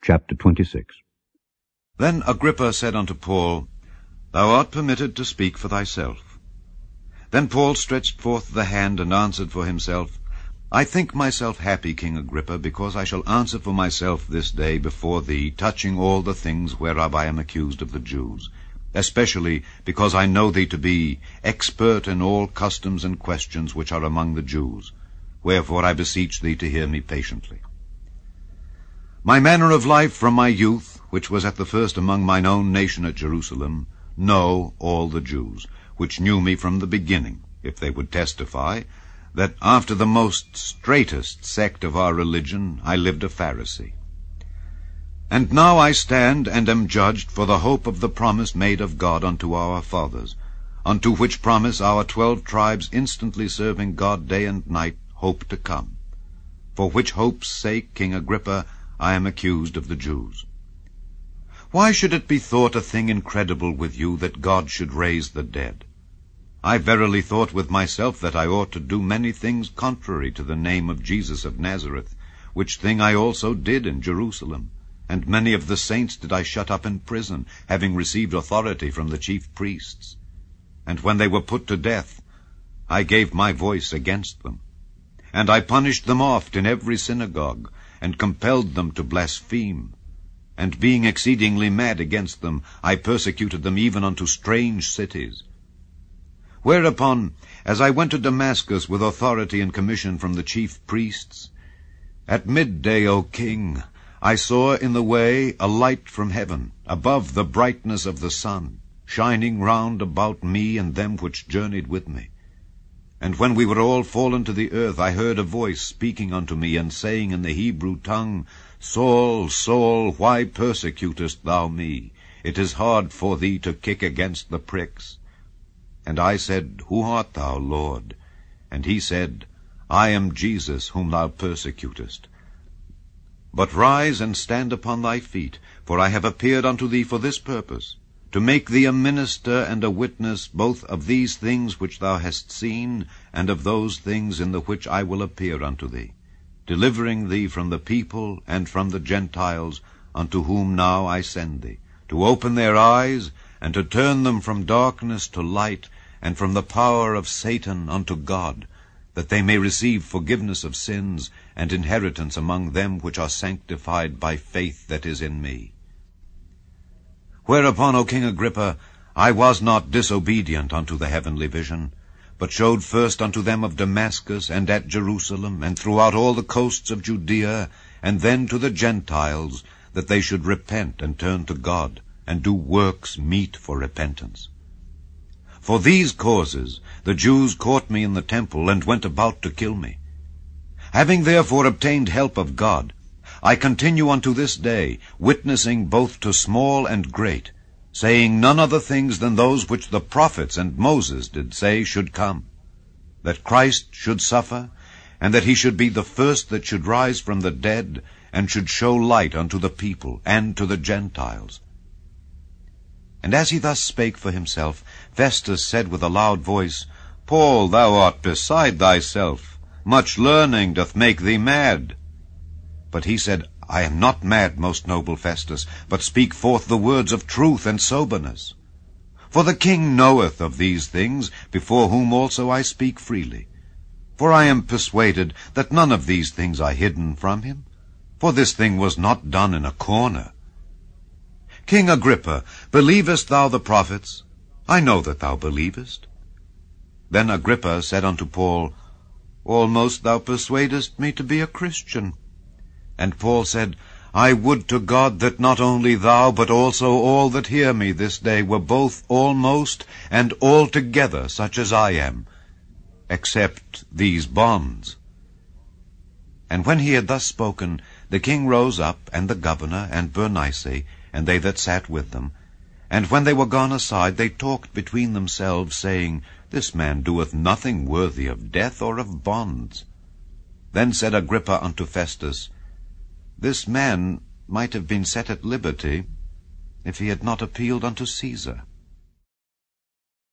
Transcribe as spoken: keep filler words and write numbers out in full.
Chapter twenty-six. Then Agrippa said unto Paul, Thou art permitted to speak for thyself. Then Paul stretched forth the hand and answered for himself, I think myself happy, King Agrippa, because I shall answer for myself this day before thee, touching all the things whereof I am accused of the Jews, especially because I know thee to be expert in all customs and questions which are among the Jews. Wherefore I beseech thee to hear me patiently. My manner of life from my youth, which was at the first among mine own nation at Jerusalem, know all the Jews, which knew me from the beginning, if they would testify, that after the most straitest sect of our religion I lived a Pharisee. And now I stand and am judged for the hope of the promise made of God unto our fathers, unto which promise our twelve tribes instantly serving God day and night hope to come. For which hope's sake, King Agrippa, I am accused of the Jews. Why should it be thought a thing incredible with you that God should raise the dead? I verily thought with myself that I ought to do many things contrary to the name of Jesus of Nazareth, which thing I also did in Jerusalem, and many of the saints did I shut up in prison, having received authority from the chief priests. And when they were put to death, I gave my voice against them. And I punished them oft in every synagogue, and compelled them to blaspheme. And being exceedingly mad against them, I persecuted them even unto strange cities. Whereupon, as I went to Damascus with authority and commission from the chief priests, at midday, O king, I saw in the way a light from heaven, above the brightness of the sun, shining round about me and them which journeyed with me. And when we were all fallen to the earth, I heard a voice speaking unto me, and saying in the Hebrew tongue, Saul, Saul, why persecutest thou me? It is hard for thee to kick against the pricks. And I said, Who art thou, Lord? And he said, I am Jesus, whom thou persecutest. But rise and stand upon thy feet, for I have appeared unto thee for this purpose, to make thee a minister and a witness both of these things which thou hast seen, and of those things in the which I will appear unto thee, delivering thee from the people and from the Gentiles, unto whom now I send thee, to open their eyes, and to turn them from darkness to light, and from the power of Satan unto God, that they may receive forgiveness of sins, and inheritance among them which are sanctified by faith that is in me. Whereupon, O King Agrippa, I was not disobedient unto the heavenly vision, but showed first unto them of Damascus, and at Jerusalem, and throughout all the coasts of Judea, and then to the Gentiles, that they should repent and turn to God, and do works meet for repentance. For these causes the Jews caught me in the temple, and went about to kill me. Having therefore obtained help of God, I continue unto this day, witnessing both to small and great, saying none other things than those which the prophets and Moses did say should come, that Christ should suffer, and that he should be the first that should rise from the dead, and should show light unto the people and to the Gentiles. And as he thus spake for himself, Festus said with a loud voice, Paul, thou art beside thyself. Much learning doth make thee mad. But he said, I am not mad, most noble Festus, but speak forth the words of truth and soberness. For the king knoweth of these things, before whom also I speak freely. For I am persuaded that none of these things are hidden from him, for this thing was not done in a corner. King Agrippa, believest thou the prophets? I know that thou believest. Then Agrippa said unto Paul, Almost thou persuadest me to be a Christian. And Paul said, I would to God that not only thou, but also all that hear me this day were both almost and altogether such as I am, except these bonds. And when he had thus spoken, the king rose up, and the governor, and Bernice, and they that sat with them. And when they were gone aside, they talked between themselves, saying, This man doeth nothing worthy of death or of bonds. Then said Agrippa unto Festus, This man might have been set at liberty, if he had not appealed unto Caesar.